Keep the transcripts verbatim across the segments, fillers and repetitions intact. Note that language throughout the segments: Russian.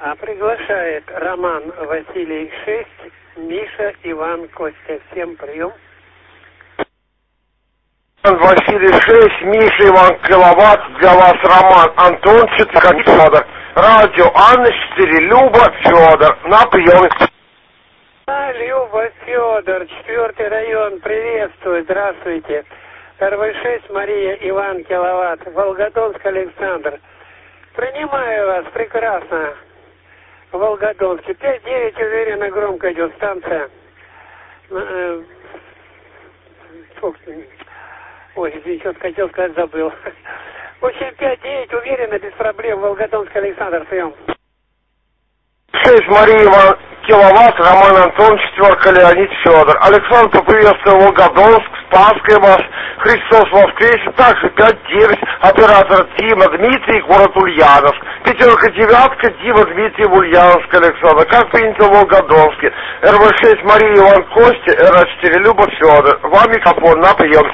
А приглашает Роман Василий шесть, Миша, Иван, Костя. Всем прием. Василий шесть, Миша, Иван, Киловатт. Для вас Роман Антон, четыре, Федор. Радио Анна, четыре, Люба, Федор. На приеме. А, Люба, Федор, четвертый район. Приветствую, здравствуйте. эр вэ шесть, Мария, Иван, Киловатт. Волгодонск, Александр. Принимаю вас, прекрасно. Волгодонске. пять девять, уверенно, громко идет станция. Ой, извините, что хотел сказать, забыл. В общем, пять девять, уверенно, без проблем. Волгодонск, Александр, прием. шесть, Мария, Иван, Киловатт, Роман Антон, четверка, Леонид, Федор. Александр, поприветствую Волгодонск, Спасская вас, Христос воскресе, также пять девять, оператор Дима, Дмитрий, город Ульяновск. Пятерка, девятка, Дима, Дмитрий, Ульяновск, Александр. Как принято в Волгодонске. эр вэ шесть, Мария, Иван, Костя, эр а четыре, Люба, Федор. Вам микрофон на прием.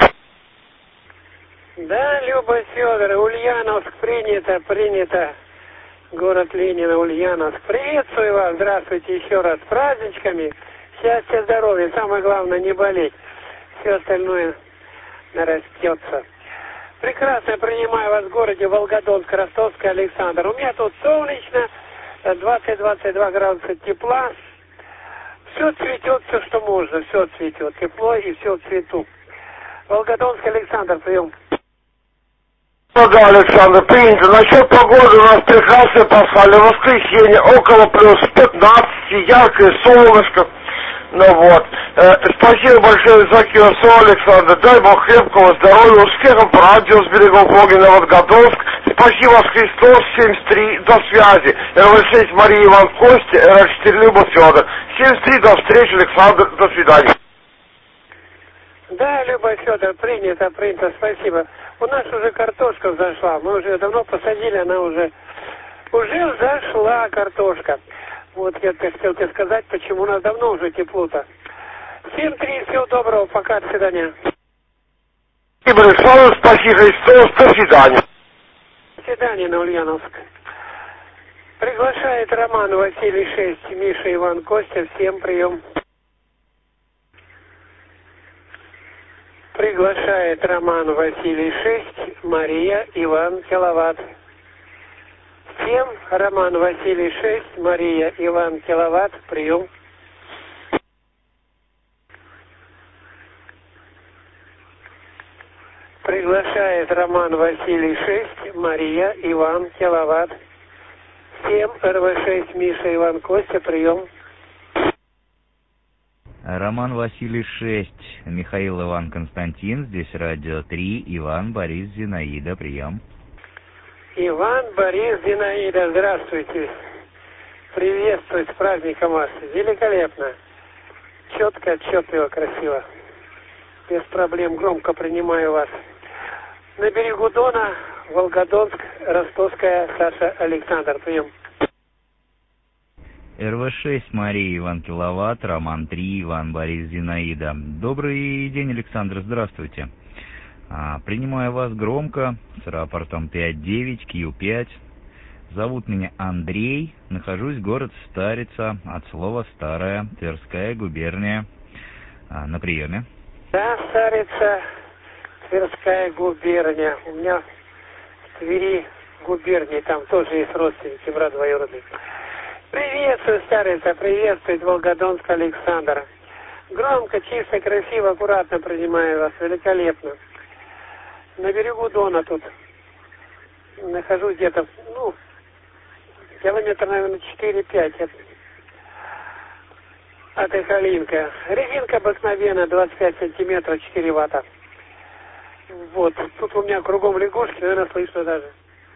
Да, Люба, Федор, Ульяновск, принято, принято. Город Ленина, Ульяновск. Приветствую вас, здравствуйте еще раз. С праздничками, счастья, здоровья. Самое главное, не болеть. Все остальное нарастется. Прекрасно принимаю вас в городе Волгодонск, Ростовский, Александр. У меня тут солнечно, двадцать-двадцать два градуса тепла. Все цветет, все, что можно, все цветет. Тепло и все цвету. Волгодонск, Александр, прием. Ну да, Александр, принято. Насчет погоды у нас прекрасное пасхальное воскресенье, около плюс пятнадцать, яркое солнышко. Ну вот. Э, спасибо большое за КСО, Александр. Дай Бог крепкого здоровья, успехов по радио с берегов Огненного, Волгодонск. Спасибо вас, Христос, семьдесят три, до связи. эр вэ шесть, Мария, Иван, Костя, эр а четыре, Люба, Федор. семьдесят три, до встречи, Александр, до свидания. Да, Люба, Федор, принято, принято, спасибо. У нас уже картошка взошла, мы уже давно посадили, она уже, уже взошла картошка. Вот я хотел тебе сказать, почему у нас давно уже тепло-то. семь три, всего доброго, пока, до свидания. Спасибо, Александр, спасибо, Христос, до свидания. До свидания, на Ульяновск. Приглашает Роман Василий шесть, Миша, Иван, Костя, всем прием. Приглашает Роман Василий шесть, Мария, Иван, Киловатт. Всем Роман Василий шесть, Мария, Иван, Киловатт, прием. Приглашает Роман Василий шесть, Мария, Иван, Киловатт. Всем эр вэ шесть, Миша, Иван, Костя, прием. Роман Василий шесть, Михаил, Иван, Константин, здесь радио три, Иван, Борис, Зинаида, прием. Иван, Борис, Зинаида, здравствуйте. Приветствую, с праздником вас. Великолепно. Четко, отчетливо, красиво. Без проблем, громко принимаю вас. На берегу Дона, Волгодонск, Ростовская, Саша, Александр, прием. эр вэ шесть, Мария, Иван, Киловатт, Роман три, Иван, Борис, Зинаида. Добрый день, Александр, здравствуйте. А, принимаю вас громко, с рапортом пять девять, Q пять. Зовут меня Андрей, нахожусь город Старица, от слова Старая, Тверская губерния. А, на приеме. Да, Старица, Тверская губерния. У меня в Твери губернии, там тоже есть родственники, брат двоюродный. Приветствую, Старица, приветствует Волгодонск, Александр. Громко, чисто, красиво, аккуратно принимаю вас, великолепно. На берегу Дона тут нахожусь где-то, ну, километр, наверное, четыре-пять от, от Эхолинка. Резинка обыкновенная, двадцать пять сантиметров, четыре ватта. Вот, тут у меня кругом лягушки, наверное, слышно даже.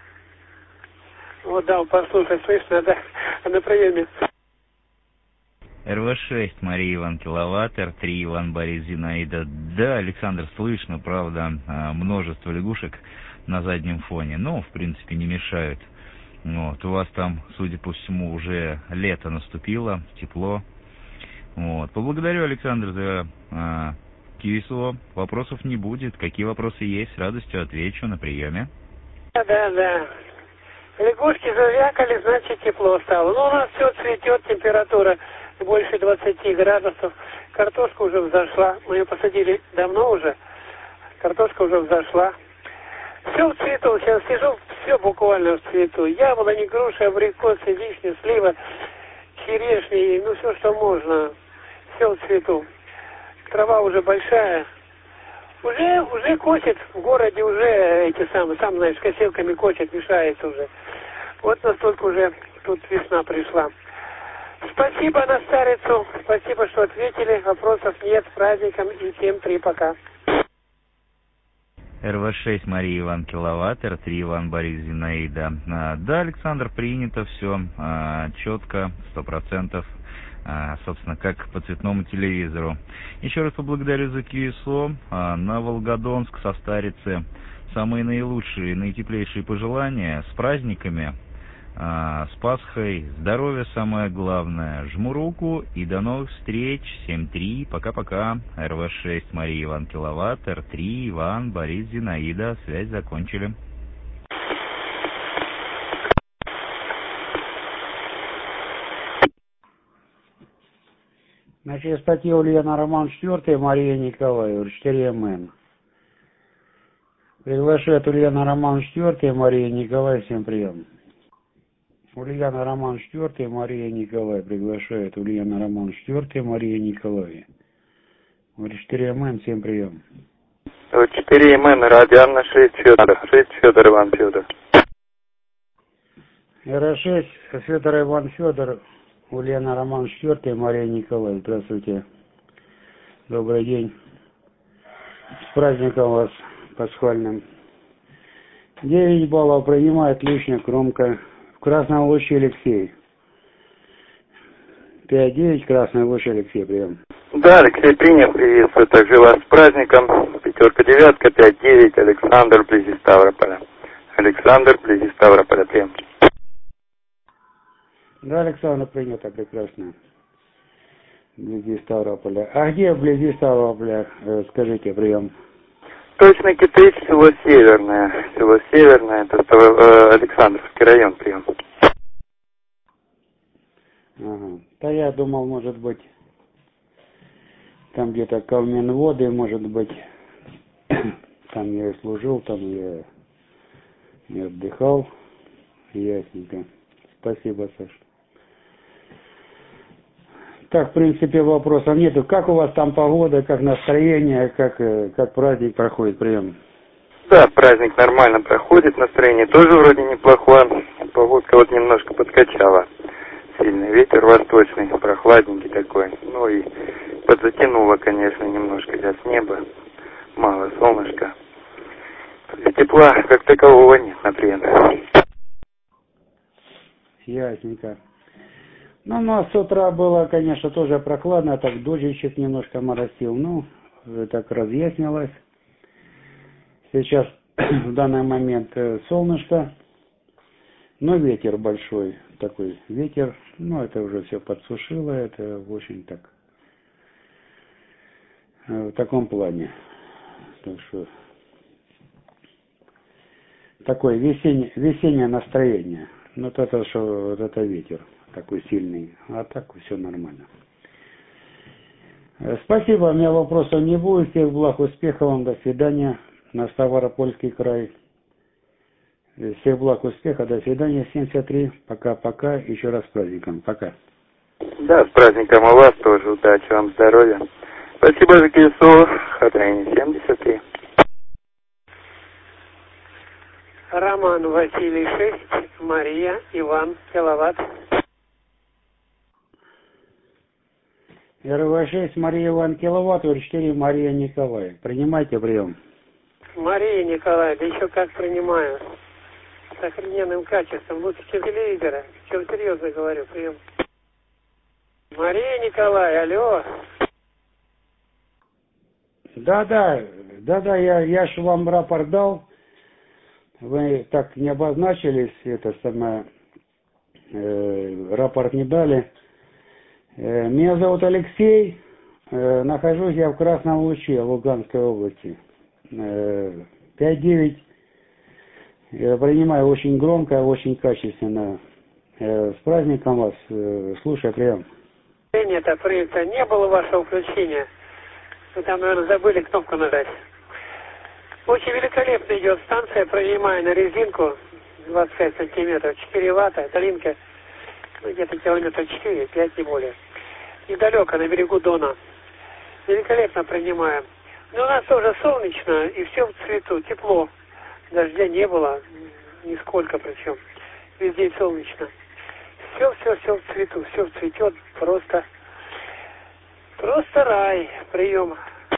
Вот, да, послушай, слышно, да, на приеме. эр вэ шесть, Мария, Иван, Киловатт, эр три, Иван, Борис, Зинаида. Да, Александр, слышно, правда, множество лягушек на заднем фоне, но, в принципе, не мешают. Вот, у вас там, судя по всему, уже лето наступило, тепло. Вот, поблагодарю, Александр, за а, КСО. Вопросов не будет. Какие вопросы есть, с радостью отвечу на приеме. Да, да, да. Лягушки завякали, значит тепло стало. Ну, у нас все цветет, температура больше двадцати градусов. Картошка уже взошла. Мы ее посадили давно уже. Картошка уже взошла. Все в цвету. Сейчас сижу, все буквально в цвету. Яблони, груши, абрикосы, вишни, слива, черешни, ну все, что можно. Все в цвету. Трава уже большая. Уже, уже косит, в городе уже эти самые, сам знаешь, косилками косит, мешается уже. Вот настолько уже тут весна пришла. Спасибо на старицу, спасибо, что ответили. Вопросов нет, с праздником и всем три пока. эр вэ шесть Мария Иван Киловатт, эр три Иван Борис Зинаида. А, да, Александр, принято все, а, четко, сто процентов. А, собственно, как по цветному телевизору. Еще раз поблагодарю за КСО. А, на Волгодонск со Старицы самые наилучшие, наитеплейшие пожелания. С праздниками, а, с Пасхой, здоровья самое главное. Жму руку и до новых встреч. семь три, пока-пока. эр вэ шесть Мария Иван Киловатт, эр три Иван Борис Зинаида. Связь закончили. Значит, статья Ульяна Роман четыре, Мария Николаева, четыре эм эм. Приглашает Ульяна Роман четыре, Мария Николаева, всем прием. Ульяна Роман четыре, Мария Николаева, приглашает Ульяна Роман четыре, Мария Николаева. четыре эм эм, всем прием. четыре эм эм, радианна шесть Федор, шесть Федор Иван Федор. эр шесть, Федор Иван Федор. Ульяна Роман четыре, Мария Николаевна. Здравствуйте. Добрый день. С праздником вас пасхальным. девять баллов принимает лишняя кромка. В Красном Луще Алексей. пять девять, Красный Луч Алексей, прием. Да, Алексей принят, приветствую также вас с праздником. Пятерка, девятка, пять девять, Александр, вблизи Ставрополя. Александр, вблизи Ставрополя, прием. Да, Александр принято, прекрасно. Вблизи Ставрополя. А где вблизи Ставрополя, э, скажите, прием? Точно Китыч, село Северное. Село Северное, это э, Александровский район, прием. Ага. Да я думал, может быть, там где-то Калменводы, может быть, там я и служил, там я и отдыхал. Ясненько. Спасибо, Саш. Так, в принципе, вопросов нету. Как у вас там погода, как настроение, как, как праздник проходит, прием? Да, праздник нормально проходит, настроение тоже вроде неплохое. Погодка вот немножко подкачала. Сильный ветер восточный, прохладненький такой. Ну и подзатянуло, конечно, немножко сейчас небо. Мало солнышка. Тепла как такового нет, например. Ясненько. Ну, у нас с утра было, конечно, тоже прохладно, так дождичек немножко моросил. Ну, так разъяснилось. Сейчас в данный момент солнышко, но ветер большой такой. Ветер, ну, это уже все подсушило, это очень так, в таком плане. Так что, такое весеннее, весеннее настроение. Ну, вот это, что, вот это ветер такой сильный, а так все нормально. Спасибо, у меня вопросов не будет. Всех благ, успехов вам, до свидания. На Ставропольский край. Всех благ, успеха, до свидания. семьдесят три, пока-пока, еще раз с праздником, пока. Да, с праздником у вас тоже, удачи вам, здоровья. Спасибо за КСО, Хатрайни семьдесят три. Роман Василий шесть, Мария Иван Киловатт. эр вэ шесть, Мария Иван Киловатт, эр четыре, Мария Николаевна. Принимайте прием. Мария Николаевна, еще как принимаю. С охрененным качеством, лучше, чем телевизора. Чем серьезно говорю, прием. Мария Николаевна, алло. Да-да, да-да, я, я же вам рапорт дал. Вы так не обозначились, это самое, э, рапорт не дали. Э, меня зовут Алексей, э, нахожусь я в Красном Луче, Луганской области. Э, пять девять, Я принимаю очень громко, очень качественно. С праздником вас. Слушай, прием. Принято, принято. Не было вашего включения. Вы там, наверное, забыли кнопку нажать. Очень великолепно идет станция, принимая на резинку двадцать пять сантиметров, четыре ватта, долинка, ну, где-то километра четыре, пять не более. Недалеко, на берегу Дона. Великолепно принимаем. Но у нас тоже солнечно, и все в цвету, тепло. Дождя не было, нисколько причем. Везде солнечно. Все, все, все в цвету, все цветет, просто, просто рай, прием.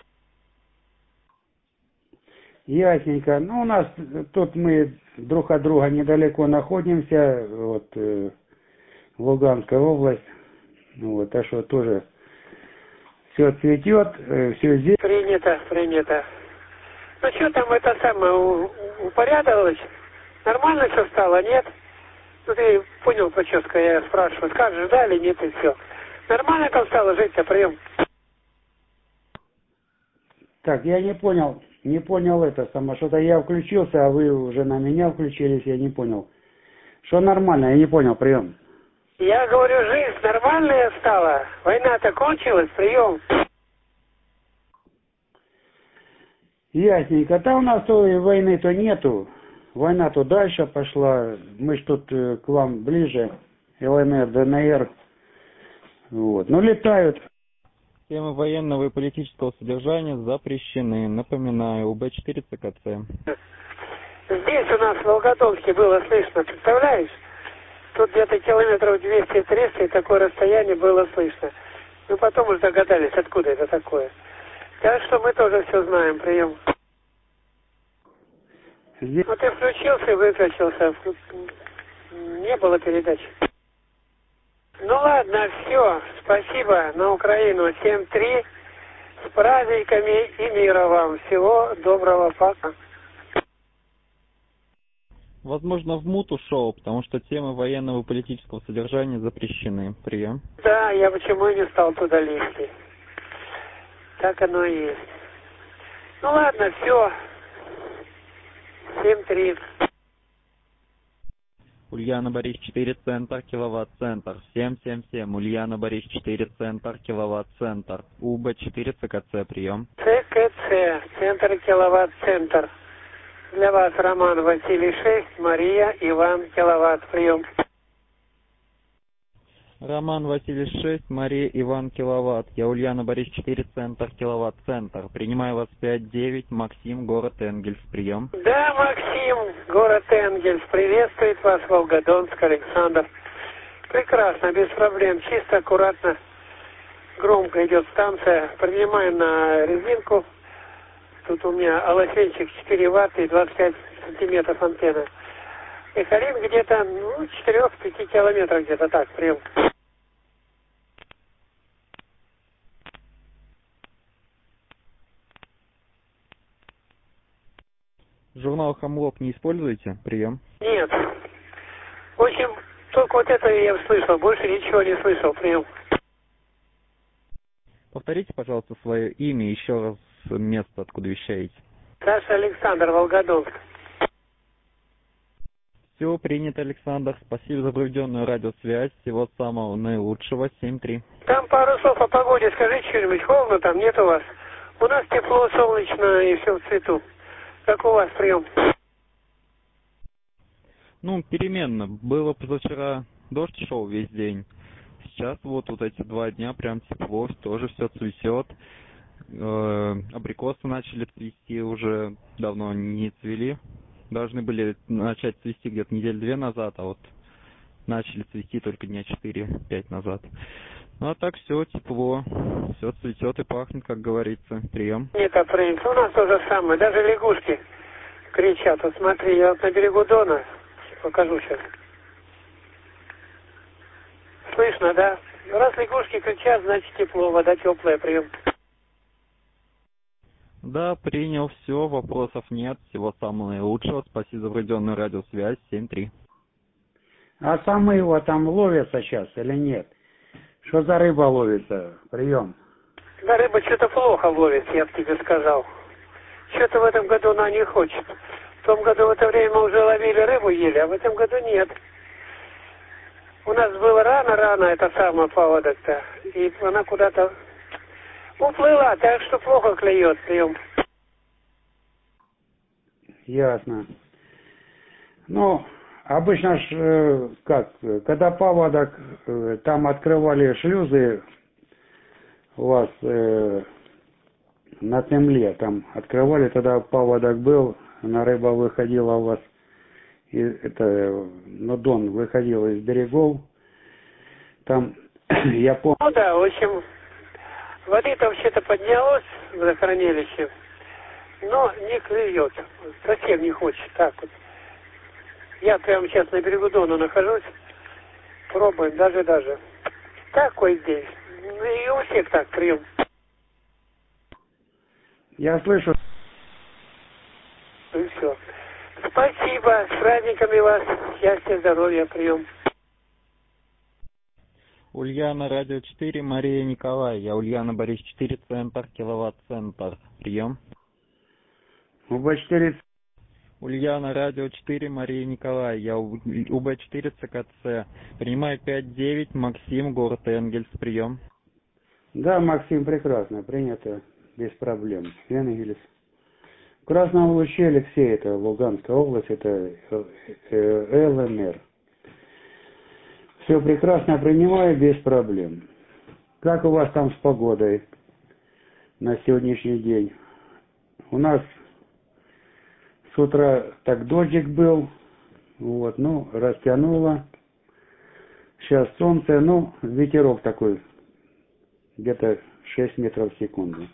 Ясненько. Ну, у нас тут мы друг от друга недалеко находимся, вот, э, Луганская область, вот, так что тоже все цветет, э, все здесь. Принято, принято. Ну, что там это самое, упорядовалось? Нормально все стало, нет? Ну, ты понял, прическа, я спрашиваю, как же, да или нет, и все. Нормально там стало жить, а прием? Так, я не понял, не понял это само, что-то я включился, а вы уже на меня включились, я не понял. Что нормально, я не понял, прием. Я говорю, жизнь нормальная стала, война-то кончилась, прием. Ясненько, там у нас то и войны-то нету, война-то дальше пошла, мы ж тут э, к вам ближе, ЛНР, ДНР, вот, но летают. Темы военного и политического содержания запрещены. Напоминаю, У Б четыре Ц К Ц. Здесь у нас в Волгодонске было слышно, представляешь? Тут где-то километров двести-триста, и такое расстояние было слышно. Мы потом уже догадались, откуда это такое. Так что мы тоже все знаем, прием. Здесь... Ну ты включился и выключился. Не было передач. Ну ладно, все. Спасибо. На Украину семь три. С праздниками и мира вам. Всего доброго. Пока. Возможно, в мут ушел, потому что темы военного и политического содержания запрещены. Прием. Да, я почему и не стал туда лезть. Так оно и есть. Ну ладно, все. семь три. Ульяна Борис четыре центр, киловатт центр. семь семь семь. Ульяна Борис четыре центр, киловатт центр. У Б четыре Ц К Ц. Прием. Ц К Ц. Центр киловатт центр. Для вас Роман Василий шесть, Мария Иван киловатт. Прием. Роман Василий шесть, Мария Иван киловатт. Я Ульяна Борис четыре центр, киловатт центр. Принимаю вас пять девять. Максим, город Энгельс. Прием. Да, Максим, город Энгельс. Приветствует вас Волгодонск, Александр. Прекрасно, без проблем. Чисто, аккуратно. Громко идет станция. Принимаем на резинку. Тут у меня алофенчик четыре ватта и двадцать пять сантиметров антенна. Эхолин где-то, ну, четыре-пять километров где-то так, прием. Журнал Хамлок не используете? Прием. Нет. В общем, только вот это я слышал, больше ничего не слышал, прием. Повторите, пожалуйста, свое имя и еще раз место, откуда вещаете. Саша Александр, Волгодонск. Все принято, Александр. Спасибо за проведенную радиосвязь. Всего самого наилучшего. семь три. Там пару слов о погоде. Скажите что-нибудь. Холодно там? Нет у вас? У нас тепло, солнечно и все в цвету. Как у вас прием? Ну, переменно. Было позавчера дождь шел весь день. Сейчас вот, вот эти два дня прям тепло, тоже все цветет. Э, абрикосы начали цвести, уже давно не цвели. Должны были начать цвести где-то неделю-две назад, а вот начали цвести только дня четыре-пять назад. Ну а так все тепло, все цветет и пахнет, как говорится. Прием. Нет, а принц, у нас то же самое. Даже лягушки кричат. Вот смотри, я вот на берегу Дона покажу сейчас. Слышно, да? Раз лягушки кричат, значит тепло, вода теплая, прием. Да, принял, все, вопросов нет. Всего самого наилучшего. Спасибо за проведенную радиосвязь. семь три. А самые его там ловятся сейчас или нет? Что за рыба ловится? Прием. Да рыба что-то плохо ловит, я бы тебе сказал. Что-то в этом году она не хочет. В том году в это время мы уже ловили рыбу, ели, а в этом году нет. У нас было рано-рано это самое паводок-то, и она куда-то уплыла, так что плохо клюет, прием. Ясно. Ну, обычно ж, э, как, когда паводок, э, там открывали шлюзы у вас э, на Темле, там открывали, тогда паводок был, на рыба выходила у вас, и это, на Дон выходила из берегов, там, я помню... Ну да, в общем, воды-то вообще-то поднялось в водохранилище, но не клюет, совсем не хочет, так вот. Я прямо сейчас на берегу Дона нахожусь, пробуем, даже-даже. Такой здесь, ну и у всех так, прием. Я слышу. И все. Спасибо, с праздниками вас, счастья, здоровья, прием. Ульяна, радио четыре, Мария Николай. Я Ульяна, Борис четыре, центр, киловатт-центр. Прием. УБ четыре. Ульяна, радио четыре, Мария Николай. Я УБ четыре, ЦКЦ. Принимаю пять девять, Максим, город Энгельс. Прием. Да, Максим, прекрасно, принято, без проблем. Энгельс. В Красном Луще, Алексей, это Луганская область, это ЛНР. Все прекрасно принимаю, без проблем. Как у вас там с погодой на сегодняшний день? У нас с утра так дождик был, вот, ну, растянуло. Сейчас солнце, ну, ветерок такой, где-то шесть метров в секунду.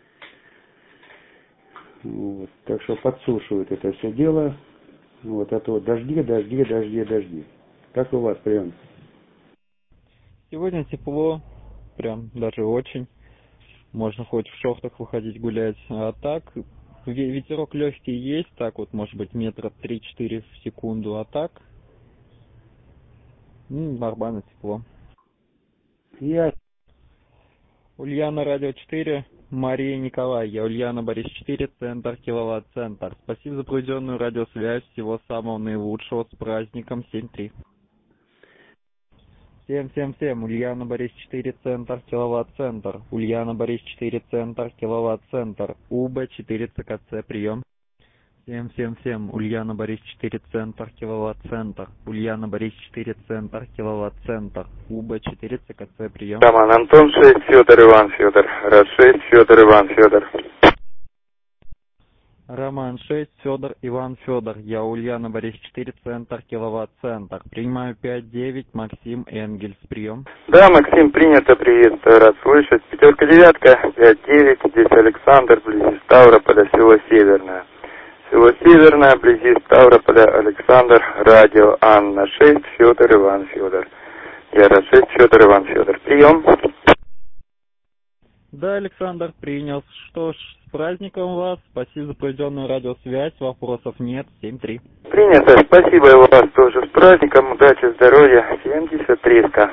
Вот, так что подсушивают это все дело. Вот, а то дожди, дожди, дожди, дожди. Как у вас прием? Сегодня тепло, прям даже очень. Можно хоть в шортах выходить гулять. А так, ветерок легкий есть, так вот, может быть, метра три-четыре в секунду. А так, ну, нормально тепло. Я... Ульяна, радио четыре, Мария Николай. Я Ульяна, Борис четыре, центр, киловатт-центр. Спасибо за проведенную радиосвязь. Всего самого наилучшего. С праздником. семь три. семь семь семь. Ульяна, Борис четыре, центр, киловатт-центр. Ульяна, Борис четыре, центр, киловатт-центр. УБ четыре, ЦКЦ. Прием. семь семь семь. Ульяна, Борис четыре, центр, киловатт-центр. Ульяна, Борис четыре, центр, киловатт-центр. УБ четыре, ЦКЦ. Прием. Роман Антон шесть, Федор Иван Федор. Раз шесть, Федор Иван Федор. Роман шесть, Федор Иван Федор. Я Ульяна, Борис четыре, центр, киловатт-центр. Принимаю пять девять, Максим Энгельс. Прием. Да, Максим, принято, приветствую, рад слышать. Пятерка, девятка, пять девять, здесь Александр, вблизи Ставрополя, село Северное. Село Северное, вблизи Ставрополя, Александр, радио Анна шесть, Федор Иван Федор. Я раз шесть, Федор Иван Федор. Прием. Да, Александр, принял. Что ж, с праздником вас. Спасибо за проведенную радиосвязь. Вопросов нет. семь три. Принято. Спасибо и вас тоже с праздником. Удачи, здоровья. семьдесят триста.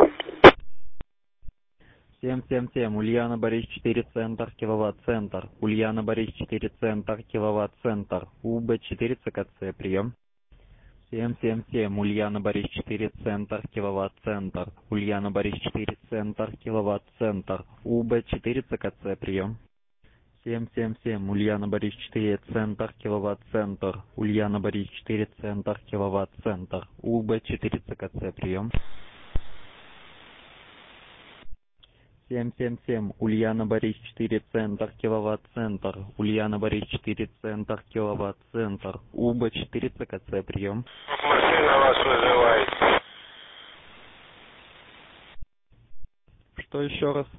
семь семь семь. Ульяна, Борис четыре, центр, киловатт-центр. Ульяна, Борис четыре, центр, киловатт-центр. УБ четыре, ЦКЦ. Прием. семь семь семь. Ульяна, Борис четыре, центр, киловатт-центр. Ульяна, Борис четыре, центр, киловатт-центр. УБ четыре, ЦКЦ. Прием. семь семь семь. Ульяна, Борис четыре, центр, киловатт-центр. Ульяна, Борис четыре, центр, киловатт-центр. УБ четыре, ЦКЦ. Прием. семь семь семь. Ульяна, Борис четыре, центр, киловатт-центр. Ульяна, Борис четыре, центр, киловатт-центр. УБ четыре, ЦКЦ. Прием. Машина вас вызывает. Что еще раз?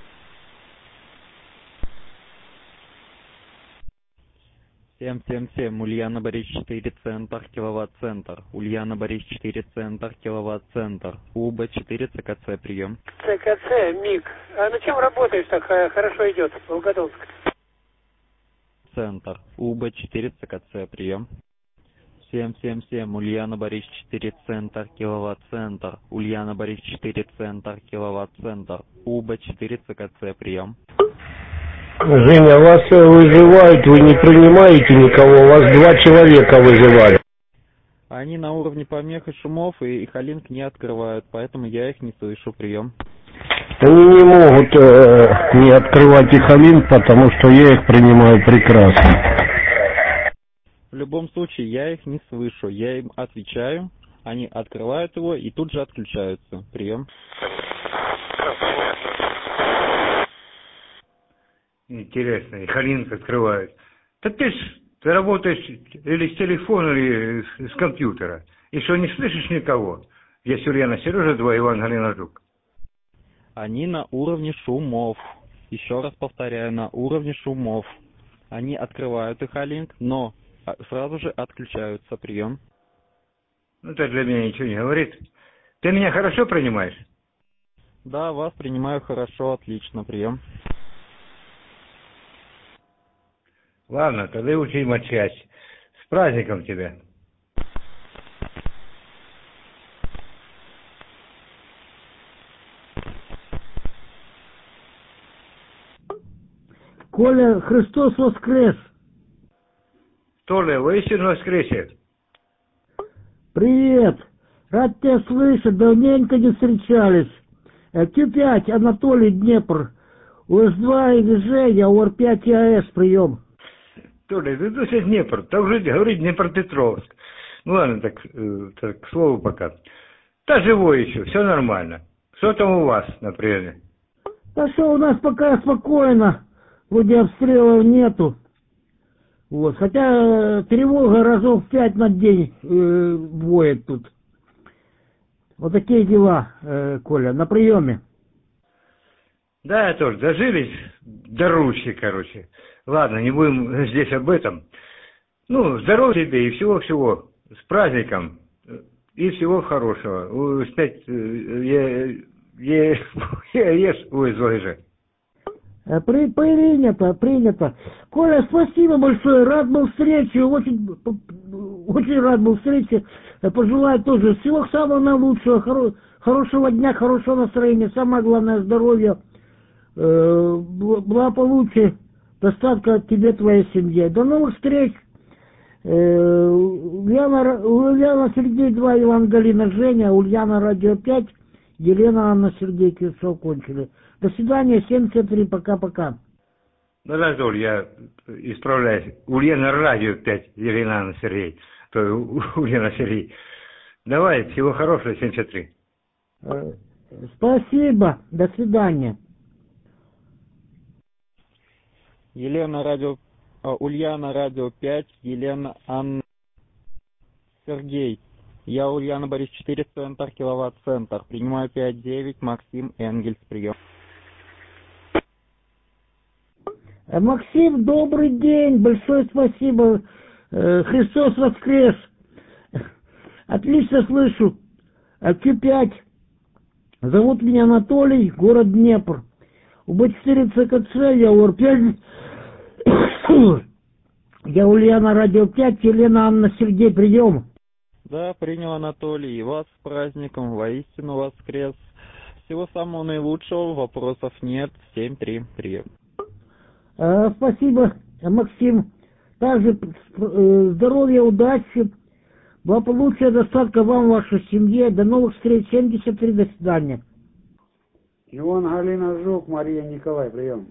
семь семь семь. Ульяна, Борис четыре, центр, киловатт-центр. Ульяна, Борис четыре, центр, киловатт-центр. УБ четыре, ЦКЦ. Прием. ЦКЦ, МИГ. А на чем работаешь так хорошо идет, Волгодонск? Центр. УБ четыре, ЦКЦ. Прием. семь семь семь. Ульяна, Борис четыре, центр, киловатт-центр. Ульяна, Борис четыре, центр, киловатт-центр. УБ четыре, ЦКЦ. Прием. Женя, вас э, вызывают, вы не принимаете никого, вас два человека вызывали. Они на уровне помех и шумов, и Халинг не открывают, поэтому я их не слышу. Прием. Они не могут э, не открывать Ихалинг, потому что я их принимаю прекрасно. В любом случае, я их не слышу. Я им отвечаю, они открывают его и тут же отключаются. Прием. Интересно, Ихалинг открывают. Да ты ж, ты работаешь или с телефона, или с, с компьютера. И что, не слышишь никого? Есть Ульяна Сережа, два Иван Галина Жук. Они на уровне шумов. Еще раз повторяю, на уровне шумов. Они открывают Ихалинг, но сразу же отключаются. Прием. Ну, это для меня ничего не говорит. Ты меня хорошо принимаешь? Да, вас принимаю хорошо, отлично. Прием. Ладно, тогда учи мочать. С праздником тебя. Коля, Христос воскрес! Толя, воистину воскресе! Привет! Рад тебя слышать, давненько не встречались. Q пять, Анатолий, Днепр. УС два и Женя, ОР пять и АЭС, прием. Толя, ты тут сейчас Днепр, так же говорит Днепропетровск. Ну ладно, так, э, так, к слову пока. Да живой еще, все нормально. Что там у вас, например? Да что, у нас пока спокойно. Вроде обстрелов нету. Вот. Хотя э, тревога разов пять на день э, воет тут. Вот такие дела, э, Коля, на приеме. Да, я тоже дожились до ручки, короче. Ладно, не будем здесь об этом. Ну, здоровья тебе и всего-всего. С праздником. И всего хорошего. Опять я я я ешь, ой, злой же. При, принято, принято. Коля, спасибо большое, рад был встрече, очень, очень рад был встрече. Пожелаю тоже всего самого наилучшего, хоро, хорошего дня, хорошего настроения, самое главное здоровья, э, благополучия, достатка тебе, твоей семье. До новых встреч. Э, Ульяна, Ульяна Сергей два, Иван Галина Женя, Ульяна Радио пять, Елена Анна Сергей Кирцов кончили. До свидания, семьдесят три, пока-пока. Ну, да, Толь, я исправляюсь. Ульяна Радио пять, Елена Анна Сергей. То Ульяна Сергей. Давай, всего хорошего, семьдесят три. Спасибо, до свидания. Елена Радио... Ульяна Радио пять, Елена Анна Сергей. Я Ульяна Борис четыре, центр, киловатт-центр. Принимаю пять девять, Максим Энгельс, прием. Максим, добрый день, большое спасибо. Христос воскрес. Отлично слышу. Q пять. Зовут меня Анатолий, город Днепр. У Б четыре Ц К Ц, я ОР пять. Я Ульяна Радио пять, Елена Анна Сергей, прием. Да, принял, Анатолий. И вас с праздником, воистину воскрес. Всего самого наилучшего, вопросов нет. семь три, прием. А, спасибо, Максим. Также э, здоровья, удачи, благополучия, достатка вам, вашей семье. До новых встреч. семьдесят три, до свидания. Иван Галина Жук, Мария Николай, прием.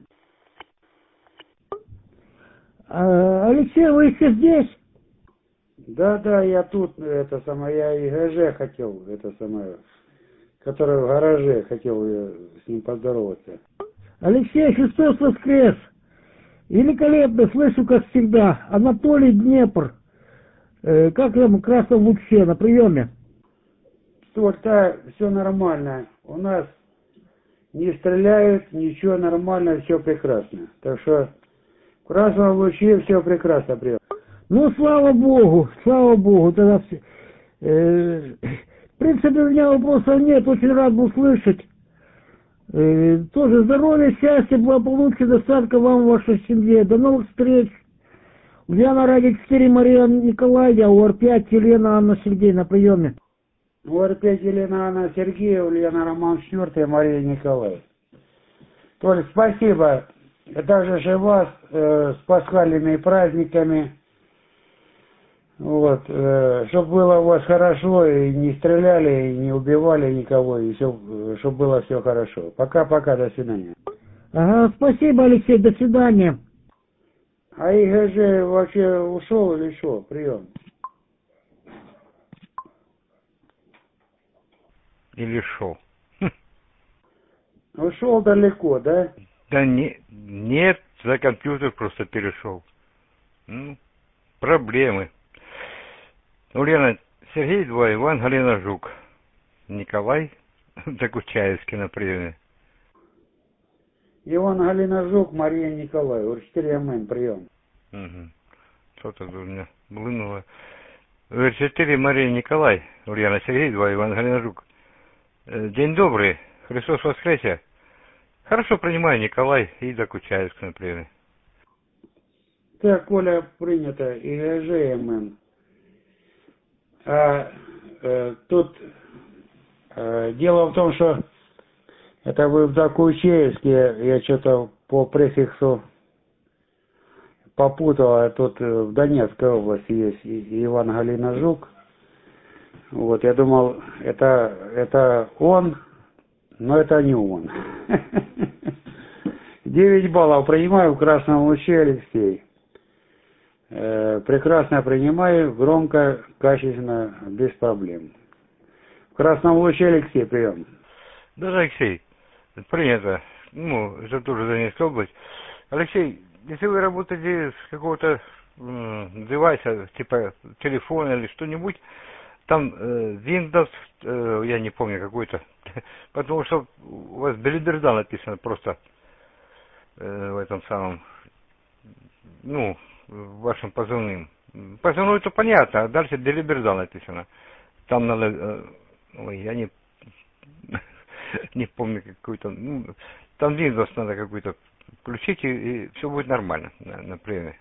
А, Алексей, вы еще здесь? Да, да, я тут, это самое, я и ГЖ хотел, это самое, который в гараже, хотел я с ним поздороваться. Алексей, Христос воскрес! Великолепно, слышу, как всегда. Анатолий, Днепр. Э, как там в Красном Луче, на приеме? Что, да, все нормально. У нас не стреляют, ничего нормально, все прекрасно. Так что в Красном Луче все прекрасно, прием. Ну, слава Богу, слава Богу. Тогда все. Э, в принципе, у меня вопросов нет, очень рад был слышать. Э, тоже здоровья, счастья, благополучия, достатка вам, вашей семье. До новых встреч. Ульяна Радио четыре, Мария Николай, я ОР пять, Елена Анна Сергей, на приеме. ОР пять, Елена Анна Сергей, Ульяна Роман четыре, Мария Николай. Толь, спасибо. А также же вас э, с пасхальными праздниками. Вот, э, чтобы было у вас хорошо, и не стреляли, и не убивали никого, и все, чтобы было все хорошо. Пока-пока, до свидания. Ага, спасибо, Алексей, до свидания. А ИГЖ вообще ушел или что? Прием. Или шел? Ушел далеко, да? Да не, нет, за компьютер просто перешел. Ну, проблемы. Ульяна, Сергей два, Иван, Галина Жук. Николай Докучаевский на приеме. Иван, Галина Жук, Мария Николай, УР четыре эм эн, прием. Угу. Что-то у меня блынуло. УР четыре, Мария Николай, Ульяна, Сергей два, Иван, Галина Жук. День добрый, Христос воскресе. Хорошо принимаю, Николай и Докучаевский на приеме. Так, Коля, принято, ИГЖ эм эн. А э, тут э, дело в том, что это вы в Докучаевске, я что-то по префиксу попутал, а тут в Донецкой области есть Иван Галина Жук. Вот, я думал, это, это он, но это не он. Девять баллов принимаю в Красном Луче, Алексей. Прекрасно принимаю, громко, качественно, без проблем. В Красном Луче, Алексей, прием. Да, Алексей, принято. Ну, это тоже Донецкая область. Алексей, если вы работаете с какого-то м, девайса, типа телефона или что-нибудь, там э, Windows, э, я не помню какой-то, потому что у вас Белиберда написано просто э, в этом самом, ну, вашим позывным. Позывной-то понятно, а дальше Белиберда написано. Там надо, э, ой, я не, не помню какой-то, ну, там Windows надо какой-то включить, и, и все будет нормально на, на приеме.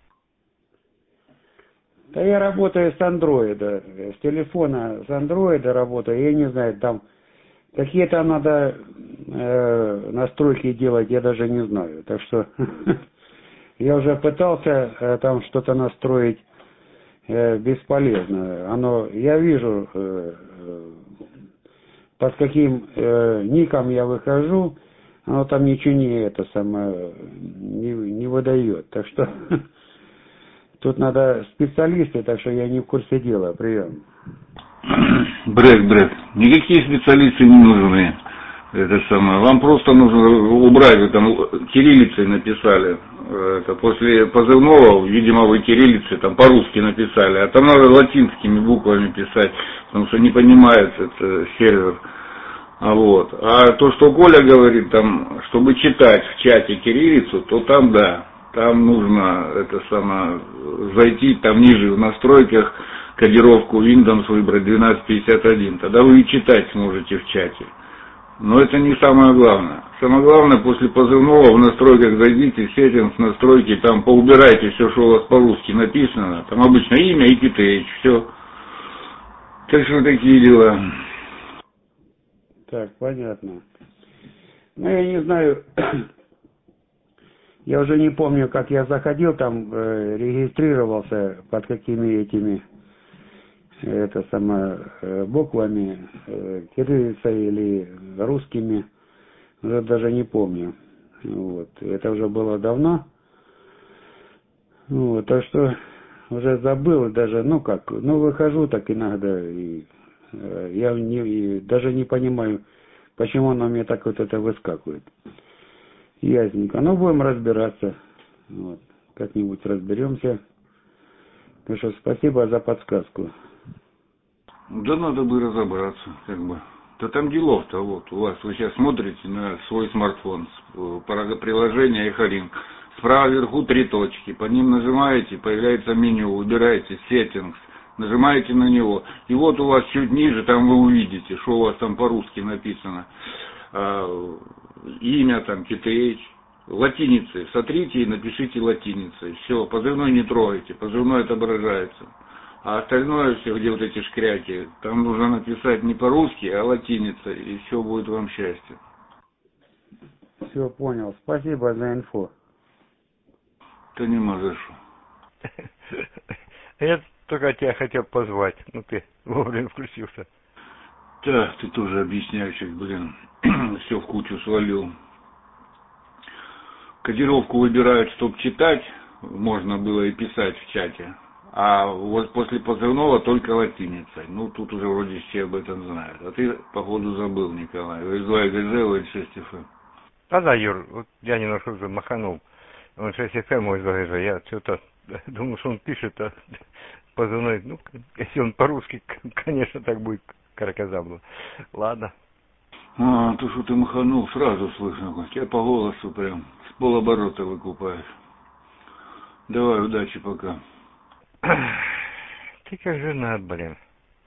Да я работаю с андроида, с телефона с андроида работаю, я не знаю, там какие-то надо э, настройки делать, я даже не знаю. Так что я уже пытался э, там что-то настроить, э, бесполезно. Оно, я вижу, э, э, под каким э, ником я выхожу, оно там ничего не это самое не, не выдает. Так что тут надо специалисты, так что я не в курсе дела. Прием. Бред, бред. Никакие специалисты не нужны. Это самое. Вам просто нужно убрать, вы там кириллицей написали. Это после позывного, видимо, вы кириллицей там по-русски написали, а там надо латинскими буквами писать, потому что не понимает это сервер. А вот. А то, что Коля говорит, там, чтобы читать в чате кириллицу, то там да. Там нужно это самое зайти там ниже в настройках, кодировку Windows выбрать двенадцать пятьдесят один. Тогда вы и читать сможете в чате. Но это не самое главное. Самое главное, после позывного в настройках зайдите, settings, настройки, там поубирайте все, что у вас по-русски написано. Там обычно имя и китейч, все. Так что такие дела. Так, понятно. Ну, я не знаю, я уже не помню, как я заходил там, э, регистрировался под какими этими, это самое, э, буквами, э, кириллицей или русскими, уже даже не помню. Вот. Это уже было давно. Вот, так что уже забыл даже, ну как, ну выхожу так иногда, и э, я не, и даже не понимаю, почему оно мне так вот это выскакивает. Ясненько. Ну, будем разбираться. Вот. Как-нибудь разберемся. Так что спасибо за подсказку. Да надо бы разобраться, как бы. Да там делов-то, вот, у вас, вы сейчас смотрите на свой смартфон, приложение Эхолинк. Справа вверху три точки, по ним нажимаете, появляется меню, выбираете Settings, нажимаете на него. И вот у вас чуть ниже, там вы увидите, что у вас там по-русски написано. А, имя там, кей ти эйч, латиницей. Сотрите и напишите латиницей. Все, позывной не трогайте, позывной отображается. А остальное все, где вот эти шкряки, там нужно написать не по-русски, а латиницей, и все будет вам счастье. Все, понял. Спасибо за инфу. Ты не можешь. Я только тебя хотел позвать, ну ты вовремя включился. Да, ты тоже объясняющий, блин, все в кучу свалил. Кодировку выбирают, чтобы читать, можно было и писать в чате. А вот после позывного только латиницей. Ну, тут уже вроде все об этом знают. А ты, походу, забыл, Николай. эс два гэ зэ, эл шесть эф эм. А да, Юр, вот я немножко уже маханул. Он шесть эф эм, эс два гэ зэ. Я что-то думал, что он пишет, а позывной, ну, если он по-русски, конечно, так будет караказабло. Ладно. А, то, что ты маханул, сразу слышно. Тебя по голосу прям с полоборота выкупаешь. Давай, удачи, пока. Ты как женат, блин.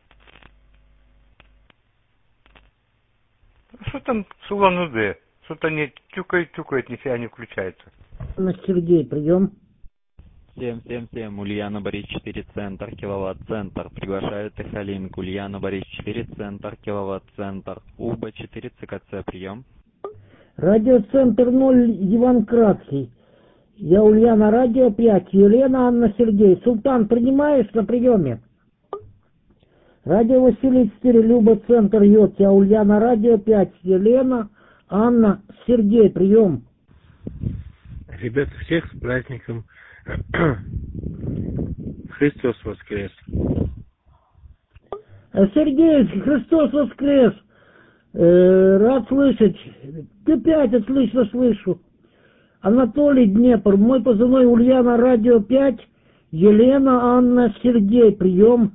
Что там с Улан-Удэ? Что-то не тюкает-тюкает, нифига не включается. На Сергей, прием. семь семь семь, Ульяна Борис четыре, центр, киловатт-центр. Приглашает Эхолинк. Ульяна Борис четыре, центр, киловатт-центр. УБА четыре, цэ ка цэ, прием. Радиоцентр ноль, Иван Кратский. Я Ульяна, радио пять, Елена, Анна, Сергей. Султан, принимаешь на приеме? Радио Василий четыре, Люба, центр, Йод. Я Ульяна, радио пять, Елена, Анна, Сергей, прием. Ребята, всех с праздником. Христос воскрес. Сергей, Христос воскрес. Э, рад слышать. Ты пять отлично слышу. Анатолий, Днепр. Мой позывной Ульяна, радио пять. Елена, Анна, Сергей. Прием.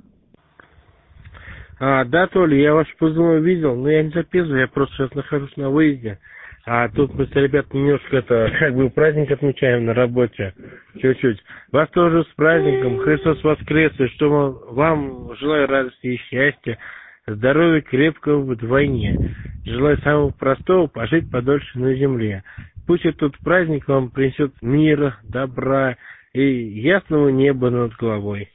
А, да, Толя, я ваш позывной видел, но я не записываю, я просто сейчас нахожусь на выезде. А тут мы с ребятами немножко это, как бы праздник отмечаем на работе. Чуть-чуть. Вас тоже с праздником. Христос воскрес. И что вам желаю радости и счастья, здоровья крепкого вдвойне. Желаю самого простого пожить подольше на земле. Пусть этот праздник вам принесет мира, добра и ясного неба над головой.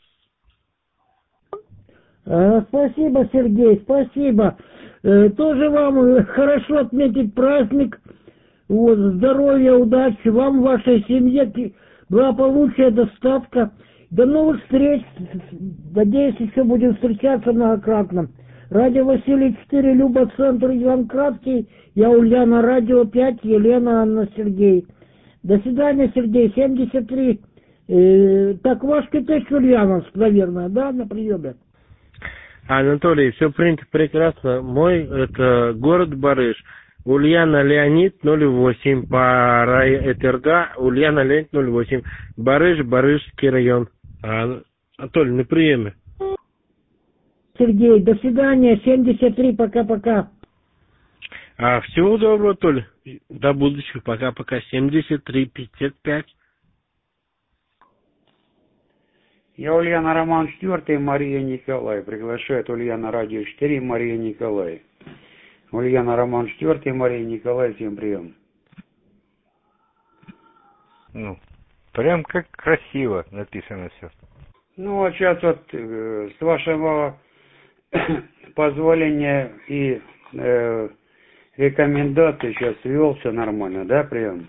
Спасибо, Сергей, спасибо. Тоже вам хорошо отметить праздник. Вот, здоровья, удачи вам, вашей семье, благополучия, достатка. До новых встреч. Надеюсь, еще будем встречаться многократно. Радио Василий четыре, Люба, центр, Иван Краткий. Я Ульяна, радио пять, Елена, Анна, Сергей. До свидания, Сергей. семьдесят три. Э, так, ваш Китайский Ульяновск, наверное, да, на приеме? Анатолий, все принято прекрасно. Мой, это город Барыш. Ульяна Леонид ноль восемь по РТРГ. Ульяна Леонид ноль восемь. Барыш, Барышский район. А, Анатолий, на приеме. Сергей, до свидания. семьдесят три, пока-пока. А, всего доброго, Толь. До будущих. Пока-пока. семьдесят три пятьдесят пять. Я Ульяна Роман четыре, Мария Николай. Приглашает Ульяна Радио четыре, Мария Николай. Ульяна Роман четыре, Мария Николай. Всем прием. Ну, прям как красиво написано все. Ну, вот сейчас вот э, с вашего позволения и э, рекомендаций сейчас вел все нормально, да, прием?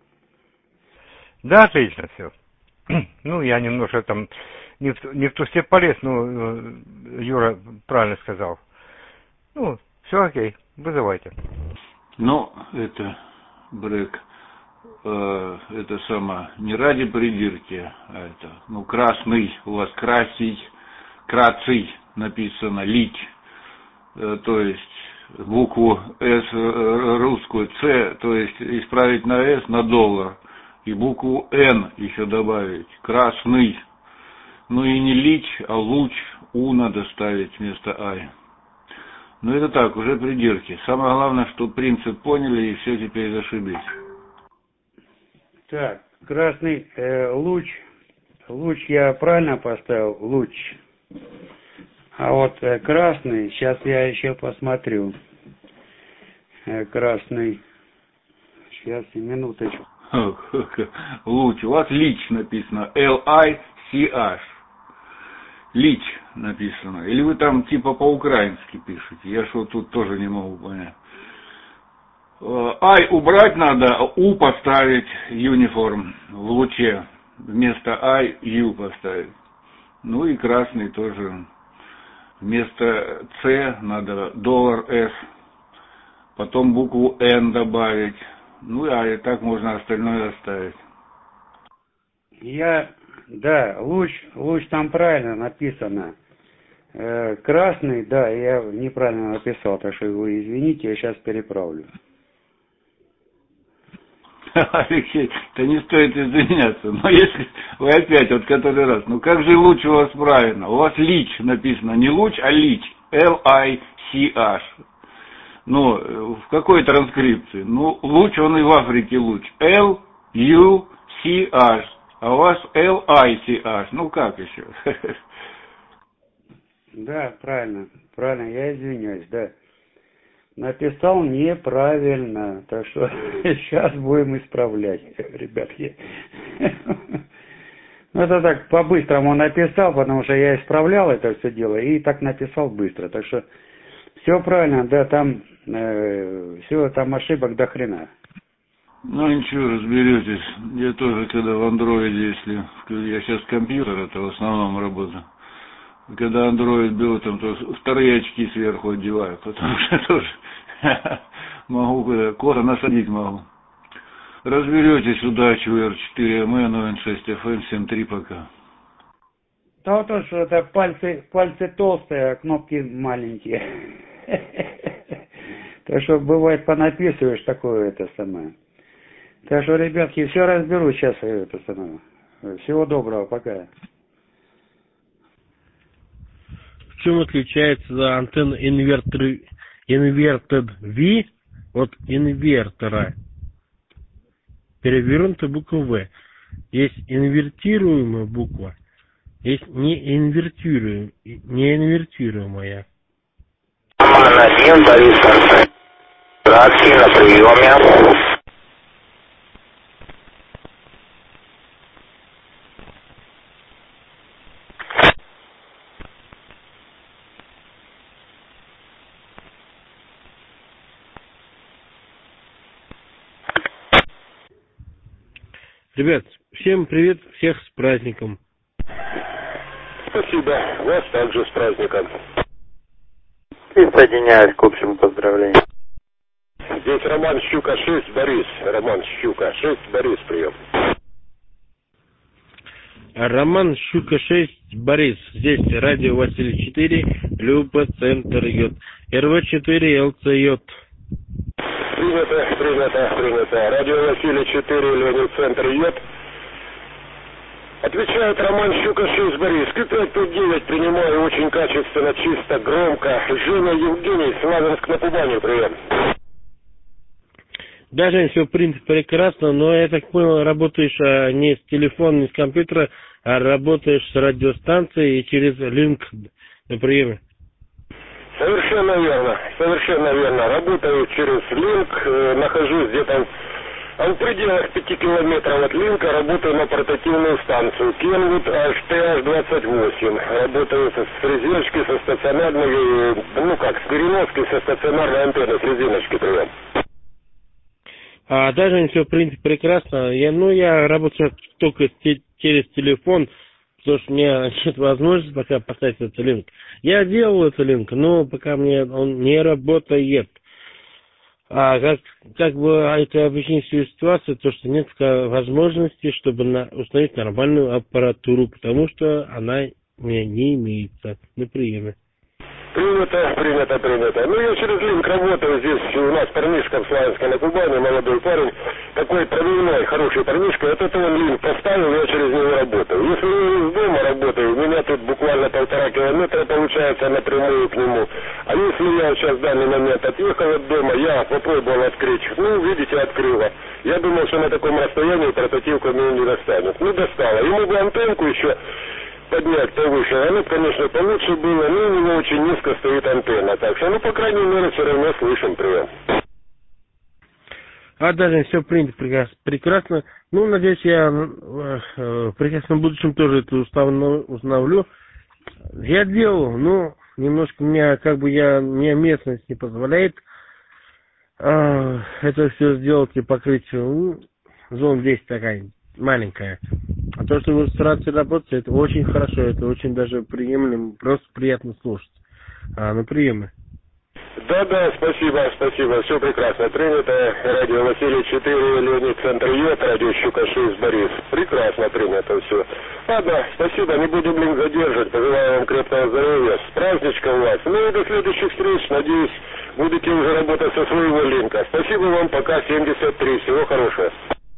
Да, отлично все. Ну, я немножко там не в, не в ту степь полез, ну, Юра правильно сказал. Ну, все окей, вызывайте. Ну, это, Брек, э, это само, не ради придирки, а это, ну, красный, у вас красить, краций написано, лить, э, то есть букву С русскую, С, то есть исправить на С на доллар. И букву Н еще добавить. Красный. Ну и не лич, а луч. У надо ставить вместо Ай. Ну это так, уже придирки. Самое главное, что принцип поняли и все теперь зашибись. Так, красный э, луч. Луч я правильно поставил? Луч. А вот э, красный, сейчас я еще посмотрю. Э, красный. Сейчас, минуточку. Луч. У вас лич написано. Л I C H. Лич написано. Или вы там типа по-украински пишете. Я что тут тоже не могу понять. Ай убрать надо, У поставить, юниформ в луче. вместо I U поставить. Ну и красный тоже. Вместо C надо доллар S. Потом букву N добавить. Ну, а и так можно остальное оставить. Я, да, луч, луч там правильно написано. Э, красный, да, я неправильно написал, так что вы извините, я сейчас переправлю. Алексей, да не стоит извиняться, но если вы опять вот который раз, ну как же луч у вас правильно? У вас лич написано, не луч, а лич, L I C H. Ну, в какой транскрипции? Ну, луч, он и в Африке луч, L U C H, а у вас L I C H, ну как еще? Да, правильно, правильно, я извиняюсь, да. Написал неправильно, так что сейчас будем исправлять, ребятки. Ну, это так по-быстрому написал, потому что я исправлял это все дело и так написал быстро. Так что все правильно, да, там э, все, там ошибок до хрена. Ну ничего, разберетесь. Я тоже, когда в андроиде, если я сейчас компьютер, это в основном работа. Когда андроид беру, там то вторые очки сверху одеваю, потому что тоже могу кода насадить могу. Разберетесь, удачи, эр четыре эм эн, эн шесть эф эм, семь три пока. Да вот то, что это пальцы, пальцы толстые, а кнопки маленькие. Так что бывает понаписываешь такое это самое. Так что, ребятки, все разберу сейчас это самое. Всего доброго, пока. В чем отличается антенна инвертор, Inverted V от инвертора? Перевернутая буква В. Есть инвертируемая буква, есть неинвертируемая. неинвертируемая. Роман один, Борис Арсений. Братский на приеме. Ребят, всем привет, всех с праздником. Спасибо, вас также с праздником. Присоединяюсь к общему поздравлению. Здесь Роман Щука шесть, Борис. Роман Щука шесть, Борис, прием. Роман Щука шесть, Борис. Здесь радио Василий четыре, Люба, Центр Йод. эр вэ четыре, эл цэ Йод. Принято, принято, принято. Радио Василий четыре, Леонид, Центр Йод. Отвечает Роман Щука шесть, Борис. Q пять пять девять принимаю очень качественно, чисто, громко. Женя Евгений, Славянск на Кубани, прием. Даже все, в принципе, прекрасно, но я так понял, работаешь а, не с телефона, не с компьютера, а работаешь с радиостанцией и через линк на приеме. Совершенно верно, совершенно верно. Работаю через линк, э, нахожусь где-то в пределах пяти километров от линка, работаю на портативную станцию Kenwood эйч ти эйч двадцать восемь. Работаю с резиночкой, со стационарной, ну как, с переноской, со стационарной антенной, с резиночкой, прием. А даже все, в принципе, прекрасно. Я, ну, я работаю только те, через телефон, потому что у меня нет возможности пока поставить этот линк. Я делал этот линк, но пока мне он не работает. А как, как бы это объяснить всю ситуацию, то что нет возможности, чтобы на, установить нормальную аппаратуру, потому что она у меня не имеется на приеме. Принято, принято, принято. Ну, я через линк работаю. Здесь у нас парнишка в Славянске на Кубани, молодой парень, такой пробивной, хороший парнишка. Вот это он линк поставил, я через него работаю. Если я из дома работаю, у меня тут буквально полтора километра получается напрямую к нему. А если я сейчас в данный момент отъехал от дома, я попробовал открыть. Ну, видите, открыла. Я думал, что на таком расстоянии прототипка меня не достанет. Ну, достала. Ему бы антенку еще поднять повыше, оно, конечно, получше было, но у него очень низко стоит антенна, так что, ну, по крайней мере, все равно слышим прием. А даже все, в принципе, прекрасно. Ну, надеюсь, я в прекрасном будущем тоже это установлю. Я делал, но немножко меня, как бы, я, мне местность не позволяет а, это все сделать и покрыть. Ну, зона здесь такая маленькая. то, что вы стараетесь работать, это очень хорошо, это очень даже приемлемо, просто приятно слушать. А, ну, приемы. Да-да, спасибо, спасибо, все прекрасно. Принято. Радио Василий четыре, Леонид, Центр Йод, радио Щука шесть, Борис. Прекрасно принято все. Ладно, спасибо, не будем, блин, задерживать. Пожелаю вам крепкого здоровья. С праздничком вас. Ну и до следующих встреч. Надеюсь, будете уже работать со своего линка. Спасибо вам, пока, семьдесят три. Всего хорошего.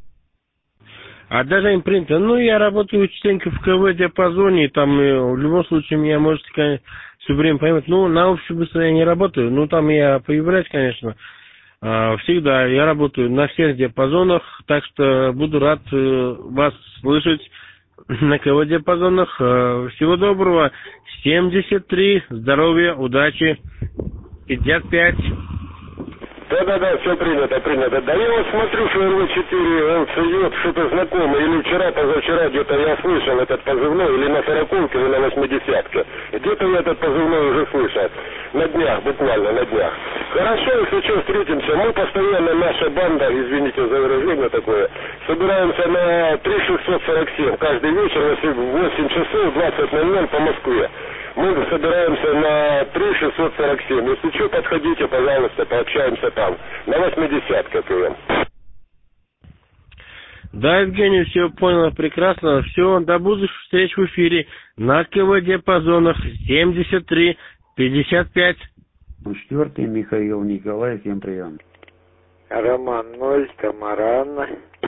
А даже им принято. Ну, я работаю частенько в КВ-диапазоне, и там и в любом случае меня можете, конечно, все время поймать. Ну, на общем быстро я не работаю. Ну, там я появляюсь, конечно, всегда. Я работаю на всех диапазонах, так что буду рад вас слышать на КВ-диапазонах. Всего доброго. семьдесят три. Здоровья, удачи. пятьдесят пять. Да-да-да, все принято, принято. Да я вот смотрю, что эр вэ четыре, он сует что-то знакомое. Или вчера, позавчера где-то я слышал этот позывной, или на сороковке, или на восьмидесятке. Где-то я этот позывной уже слышал. На днях, буквально на днях. Хорошо, если что, встретимся. Мы постоянно, наша банда, извините за выражение такое, собираемся на три шестьсот сорок семь. Каждый вечер в восемь часов двадцать ноль ноль по Москве. Мы собираемся на три шестьсот сорок семь. Если что, подходите, пожалуйста, пообщаемся там. На восьмидесятке КВМ. Да, Евгений, все понял прекрасно. Все, до будущих встреч в эфире на КВ-диапазонах семьдесят три пятьдесят пять. Четвертый, Михаил, Николай, всем прием. Роман ноль, Тамара Анна.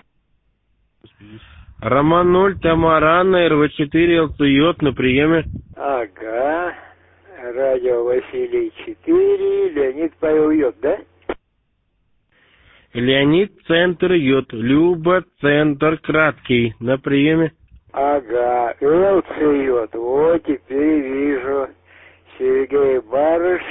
Роман ноль, Тамара Анна, эр вэ четыре, ЛЦЙ на приеме. Ага. Радио Василий четыре, Леонид, Павел Йод, да? Леонид, Центр Йод, Люба, Центр Краткий на приеме. Ага, ЛЦЙ, вот теперь вижу. Сергей Барыш.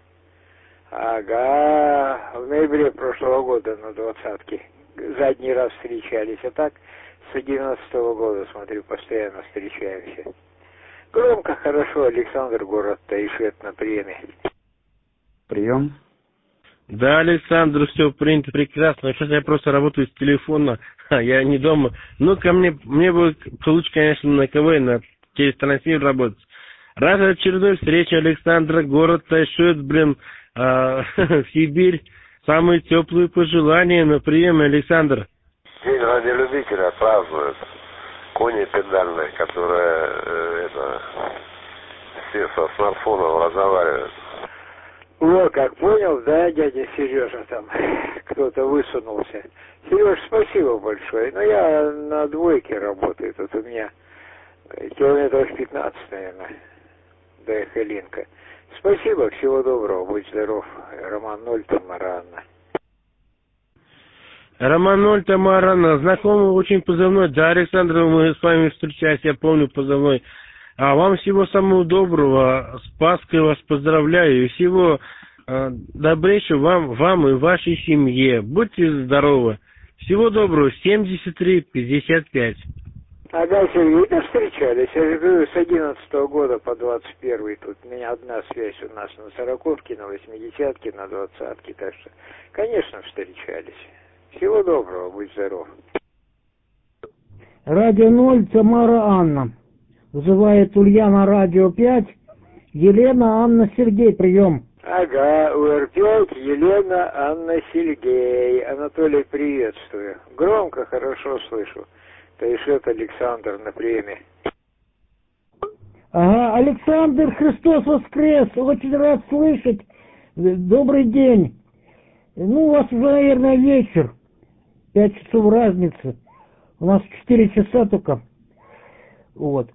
Ага, в ноябре прошлого года на двадцатке. Задний раз встречались, а так с одиннадцатого года, смотрю, постоянно встречаемся. Громко, хорошо, Александр, город Тайшет на приеме. Прием. Да, Александр, все принято прекрасно. Сейчас я просто работаю с телефона, а я не дома. Ну, ко мне, мне будет лучше, конечно, на КВ, на через трансмир работать. Рад очередной встрече, Александр, город Тайшет, блин, а, Сибирь. Самые теплые пожелания на приеме, Александр. День радиолюбителя празднуют. Кони педальные, которые э, это, все со смартфоном разговаривают. О, как понял, да, дядя Сережа там, кто-то высунулся. Сереж, спасибо большое. Но я на двойке работаю, тут у меня километров пятнадцать, наверное, до Эхолинка. Спасибо, всего доброго, будь здоров. Роман ноль, Тамара Анна. Роман ноль, Тамара Анна, знакомый очень позывной. Да, Александр, мы с вами встречались, я помню позывной. А вам всего самого доброго, с Пасхой вас поздравляю, и всего э, добрейшего вам, вам и вашей семье. Будьте здоровы. Всего доброго, семьдесят три пятьдесят пять. Ага, Сергей, встречались. Я же говорю, с одиннадцатого года по двадцать первый тут. У меня одна связь у нас на сороковке, на восьмидесятке, на двадцатке. Так что, конечно, встречались. Всего доброго, будь здоров. Радио ноль, Тамара Анна. Вызывает Ульяна Радио пять. Елена, Анна, Сергей, прием. Ага, У Р пять, Елена, Анна, Сергей. Анатолий, приветствую. Громко, хорошо слышу. Тайшет Александр на приеме. Ага, Александр, Христос воскрес. Очень рад слышать. Добрый день. Ну, у вас уже, наверное, вечер. Пять часов разницы. У нас четыре часа только. Вот.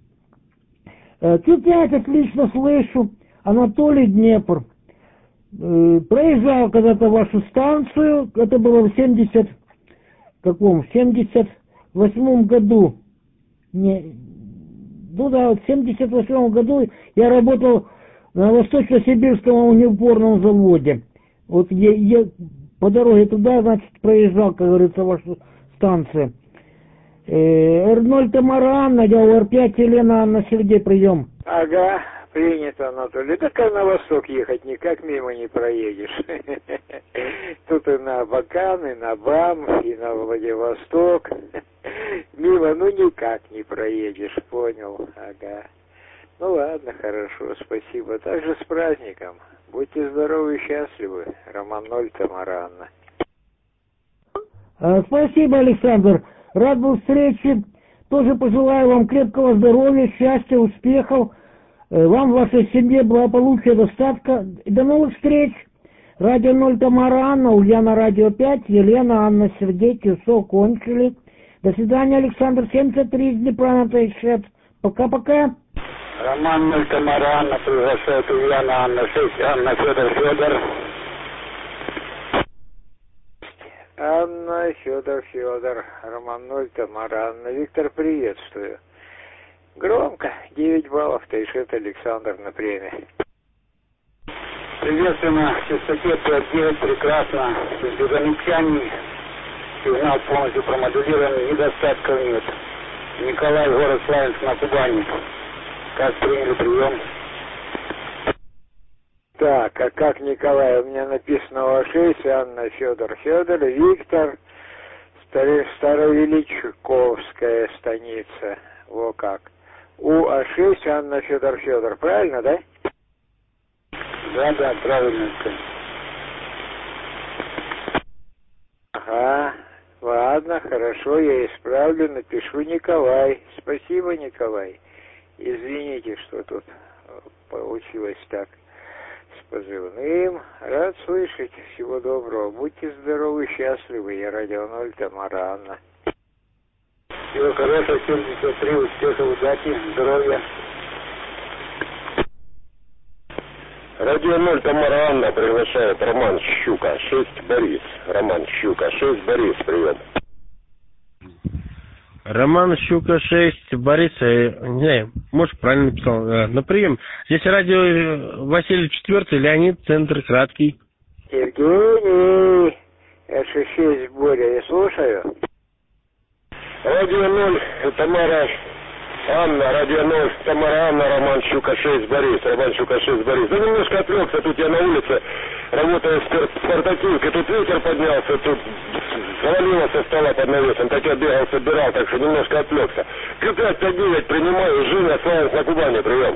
Тут я отлично слышу. Анатолий, Днепр. Проезжал когда-то вашу станцию. Это было в семьдесят каком? В семьдесят восьмом году. Не, ну да, в семьдесят восьмом году я работал на Восточно-Сибирском огнеупорном заводе. Вот я, я по дороге туда, значит, проезжал, как говорится, ваша станция. эр ноль Тамара Анна, я эр пять Елена, Анна, Сергей, прием. Ага, принято, Анатолий. Так а на восток ехать никак мимо не проедешь. Тут и на Абакан, и на БАМ, и на Владивосток. Мимо, ну никак не проедешь, понял, ага. Ну ладно, хорошо, спасибо. Также с праздником. Будьте здоровы и счастливы. Роман Ноль, Тамара Анна. А, спасибо, Александр. Рад был встрече. Тоже пожелаю вам крепкого здоровья, счастья, успехов. Вам, в вашей семье, благополучия, достатка. До новых встреч. Радио Ноль, Тамара Анна, Ульяна, Радио пять, Елена, Анна, Сергей, все кончили. До свидания, Александр, семьдесят три из Днепра на Тайшет. Пока-пока. Роман Ноль, Тамара Анна, приглашает Ульяна, Анна, шесть, Анна, Федор, Федор. Анна, Федор, Федор, Роман Ноль, Тамара Анна. Виктор, приветствую. Громко, девять баллов, Тайшет Александр на премии. Приветствую на частоте пять девять, прекрасно, без замечаний, сигнал полностью промодулирован, недостатков нет. Николай, город Славянск на Кубани. Как приняли прием? Так, а как Николай? У меня написано О шесть, Анна, Федор, Федор, Виктор, Старовеличковская станица. Во как. У А шесть, Анна, Федор, Федор. Правильно, да? Да, да, правильно. Ага, ладно, хорошо, я исправлю, напишу Николай. Спасибо, Николай. Извините, что тут получилось так с позывным. Рад слышать. Всего доброго. Будьте здоровы, счастливы. Я Радио Ноль, Тамара Анна. Всего хорошего, семьдесят три, успехов, удачи, здоровья. Радио Ноль, Тамара Анна приглашает Роман Щука, шесть, Борис. Роман Щука, шесть, Борис, привет. Роман Щука шесть, Борис, не знаю, может, правильно написал, на прием. Здесь радио Василий четвёртый, Леонид, центр краткий. Евгений, это шесть, Боря, я слушаю. Радио Ноль, Тамара Анна, Радио Ноль, Тамара Анна, Роман Щука шесть, Борис, Роман Щука шесть, Борис. Да немножко отвлекся, тут я на улице, работаю в спартакиевке, тут ветер поднялся, тут завалило со стола под навесом, так я бегал, собирал, так что немножко отвлекся. Q пять пять девять принимаю, Женя, Славянск на Кубани, прием.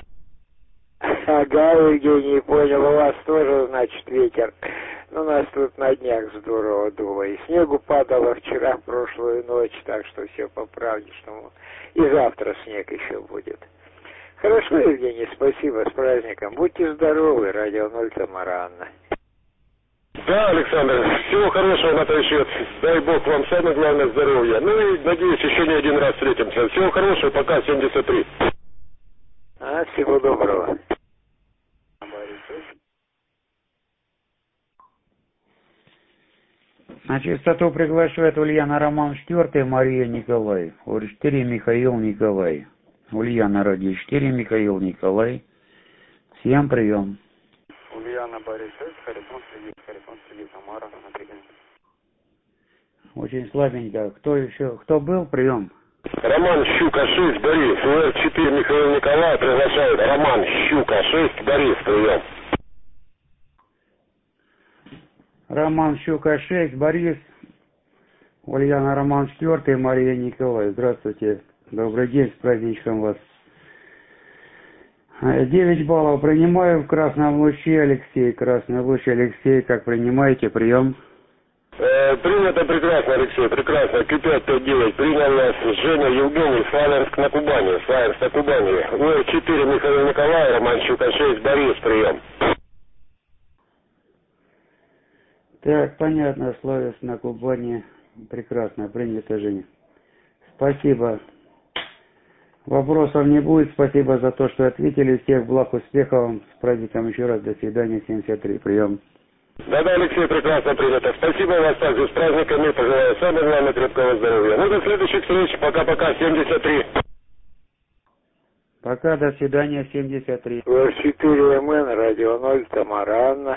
Ага, Евгений, понял, у вас тоже, значит, ветер. Ну, у нас тут на днях здорово дуло. И снегу падало вчера, прошлую ночь, так что все по правдешному. И завтра снег еще будет. Хорошо, Евгений, спасибо, с праздником. Будьте здоровы, Радио Ноль, Тамара Анна. Да, Александр, всего хорошего на Тайшет. Дай Бог вам самое главное здоровья. Ну и, надеюсь, еще не один раз встретимся. Всего хорошего, пока, семьдесят три. А, всего доброго. На частоту приглашает Ульяна, Роман четыре, Мария, Николай. Ор четыре, Михаил, Николай. Ульяна, Радио четыре, Михаил, Николай. Всем прием. Ульяна, Борис шесть, Харитон, Сергей, Харитон, Сергей, Тамара, на прием. Очень слабенько. Кто еще? Кто был? Прием. Роман Щука шесть, Борис. У Р четыре, Михаил, Николай приглашает. Роман Щука шесть, Борис, прием. Роман Щука шесть, Борис. Ульяна, Роман четыре, Мария, Николай. Здравствуйте. Добрый день, с праздничком вас. девять баллов принимаю в красном луче, Алексей. Красный луч, Алексей. Как принимаете? Прием. Э, принято прекрасно, Алексей, прекрасно. Q пять пять девять принял нас Женя, Евгений, Славянск на Кубани. Славянск на Кубани. У Р четыре, Михаил, Николай, Роман Щука шесть, Борис, прием. Так, понятно, Славянск на Кубани. Прекрасно, принято, Женя. Спасибо. Вопросов не будет. Спасибо за то, что ответили. Всех благ, успехов. С праздником еще раз. До свидания. семьдесят три. Прием. Да-да, Алексей, прекрасно принято. Спасибо вас также с праздниками. Пожелаю самого главного крепкого здоровья. Ну, до следующих встреч. Пока-пока. семьдесят три. Пока, до свидания. семьдесят три. Р четыре М Н, Радио Ноль, Тамара Анна.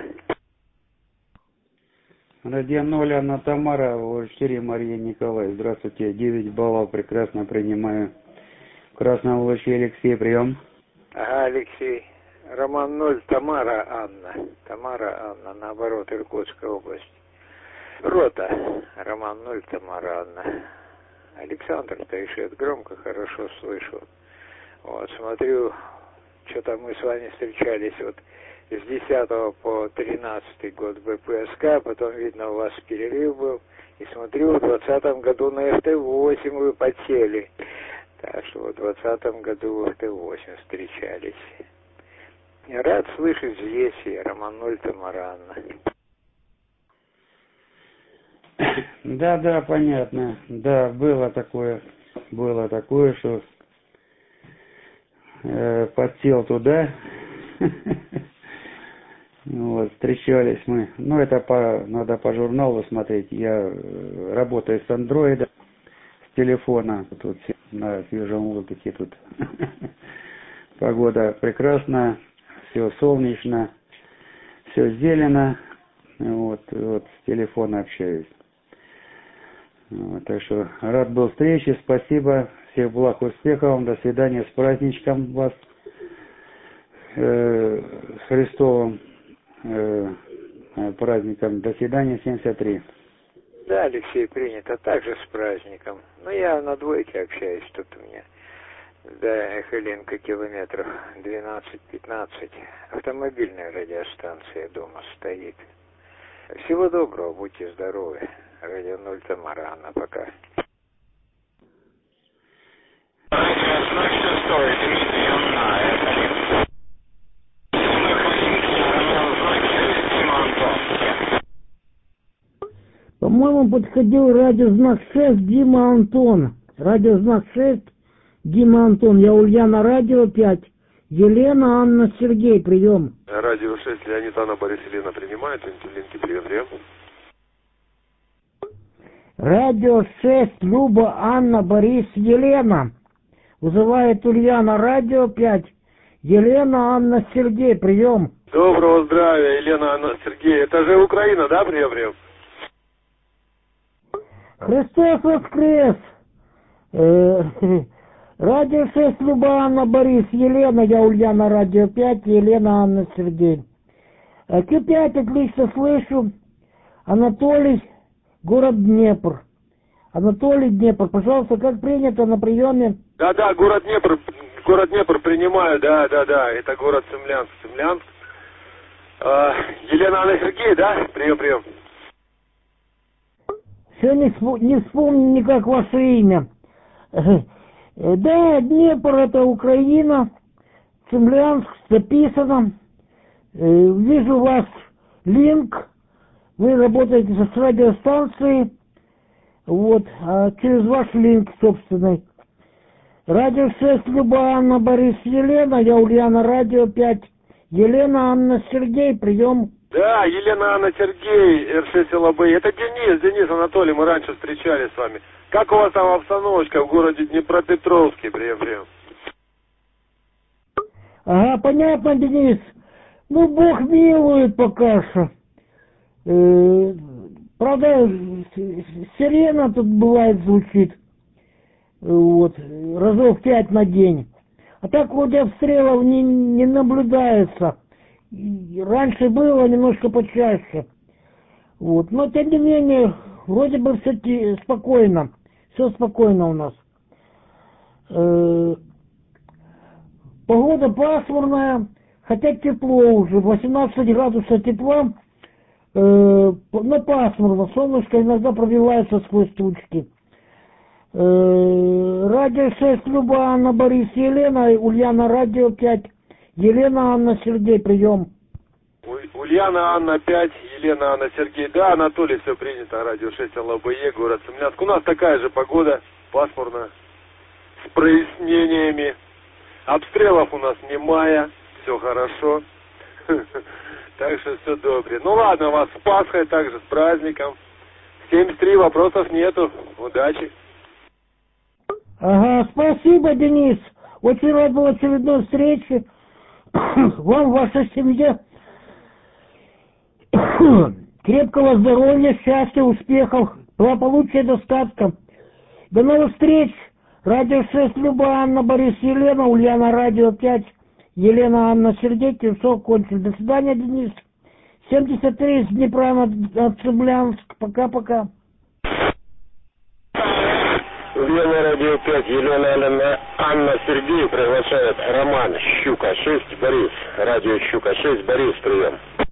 Радио Ноль, Анна, Тамара. Р четыре, Мария, Николай. Здравствуйте. девять баллов. Прекрасно принимаю. В красном луче, Алексей. Прием. Ага, Алексей. Роман Ноль, Тамара Анна. Тамара Анна, наоборот, Иркутская область. Рота. Роман Ноль, Тамара Анна. Александр Тайшет, громко, хорошо слышу. Вот, смотрю, что-то мы с вами встречались вот с десятого по тринадцатый год в БПСК, потом, видно, у вас перерыв был. И смотрю, в двадцатом году на эф тэ восемь вы потели. Так что в двадцатом году в эф тэ восемь встречались. Рад слышать здесь и Роман Ноль Тамаранна. Да, да, понятно. Да, было такое, было такое, что э, подсел туда. Вот, встречались мы. Ну, это по, надо по журналу смотреть. Я работаю с андроида, с телефона. Тут на свежем воздухе тут погода прекрасная, все солнечно, все зелено. Вот, вот с телефона общаюсь. Вот, так что рад был встрече, спасибо, всех благ, успехов вам, до свидания, с праздничком вас, э, с Христовым э, праздником, до свидания, семьдесят три. Да, Алексей, принято, также с праздником. Ну, я на двойке общаюсь, тут у меня до Эхоленко километров двенадцать-пятнадцать. Автомобильная радиостанция дома стоит. Всего доброго, будьте здоровы. Радио Ноль Тамаранна, пока. По-моему, подходил радиознак шесть Дима Антон. Радиознак шесть Дима Антон. Я Ульяна, радио пять. Елена, Анна, Сергей, прием. Радио шесть, Леонид, Анна, Борис, Елена принимает. Линки, привет, привет. Радио шесть, Люба, Анна, Борис, Елена. Вызывает Ульяна, радио пять. Елена, Анна, Сергей, прием. Доброго здравия, Елена, Анна, Сергей. Это же Украина, да, прием, прием? Христос воскрес! Э, радио шесть, Люба, Анна, Борис, Елена, я Ульяна, радио пять, Елена, Анна, Сергей. Q пять отлично слышу. Анатолий, город Днепр. Анатолий, Днепр, пожалуйста, как принято на приеме? Да, да, город Днепр, город Днепр принимаю, да, да, да, это город Цимлянск, Цимлянск. А, Елена, Анна, Сергей, да? Прием, прием. Все не, не вспомню никак ваше имя. Да, Днепр это Украина, Цимлянск записано. Вижу ваш линк. Вы работаете с радиостанцией. Вот, а через ваш линк собственный. Радио шесть, Люба, Анна, Борис, Елена. Я Ульяна, радио пять. Елена, Анна, Сергей, прием. Да, Елена, Анна, Сергей, эр шесть эл бэ. Это Денис, Денис Анатолий, мы раньше встречались с вами. Как у вас там обстановочка в городе Днепропетровске, прием, прием? Ага, понятно, Денис. Ну, Бог милует пока что. Э, правда, сирена тут бывает звучит. Вот, разов пять на день. А так вроде обстрелов не, не наблюдается. И раньше было немножко почаще. Вот. Но тем не менее, вроде бы все спокойно. Все спокойно у нас. Э, погода пасмурная, хотя тепло уже. восемнадцать градусов тепла. Э, но пасмурно. Солнышко иногда пробивается сквозь тучки. Э, радио шесть, Люба, Анна, Борис, Елена. Ульяна, радио пять. Елена, Анна, Сергей, прием. Ульяна, Анна, пять, Елена, Анна, Сергей. Да, Анатолий, все принято. Радио шесть эл бэ, город Цимлянск. У нас такая же погода, пасмурная, с прояснениями. Обстрелов у нас немає, все хорошо. Так что все добре. Ну ладно, вас с Пасхой, также с праздником. семьдесят три, вопросов нету. Удачи. Ага, спасибо, Денис. Очень рад был очередной встрече. Вам, ваша семья, крепкого здоровья, счастья, успехов, благополучия, достатка. До новых встреч. Радио шесть, Люба, Анна, Борис, Елена, Ульяна, радио пять, Елена, Анна, Сергей, Тевцов, кончил. До свидания, Денис. семьдесят три из Днепра на Цимлянск. Пока-пока. Ульяна, радио пять, Елена, Анна, Анна, Сергей приглашает Роман, Щука шесть, Борис, радио Щука шесть, Борис, прием.